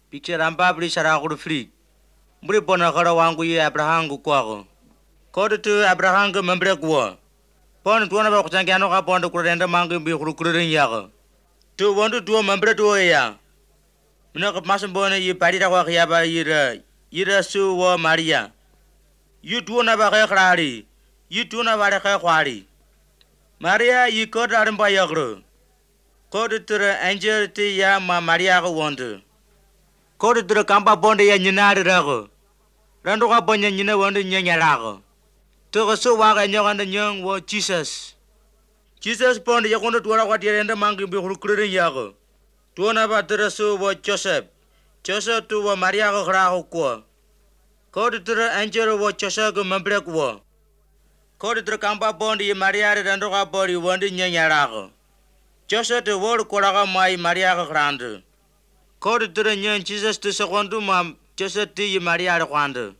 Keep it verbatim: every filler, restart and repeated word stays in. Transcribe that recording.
Picture amba bri sara ko free. Bri pona kara wangu ye Abraham ko ko. Ko tu Abraham ko membre ko. Pon tuana ba ko tangano ka pon ko renda mangu bi ko ko rin ya. Tu wandu tu membre tu ya. Mina ko masam bona ye pari da ko ya ba yira. Yira su wa Maria. Yu tu na ba ka krari. Yu tu na ba ka kwari. Maria yi ko da ran ba ya gro. Ko tu angel ti ya ma Maria ko wandu. Ko tu kamba bonde ya nyinari rago. Rando ka bonya nyina wandu nyanya rago. Tu ko so wa ga nyanga nyang wo Jesus. Jesus bonde ya kono tu ra kwa direnda mangi bi khuru kure ya go. Tu na ba tu so wo Joseph. Joseph tu wo Maria ko khra ko. Ko tu angel wo Joseph ko membre ko. Ko tu kamba bonde ya Maria rando ka bori wandu nyanya rago. Joseph tu wo ko ra mai Maria ko krandu. Ko tu nyen Jesus tu sekondu ma Joseph ti Maria ro kwandu.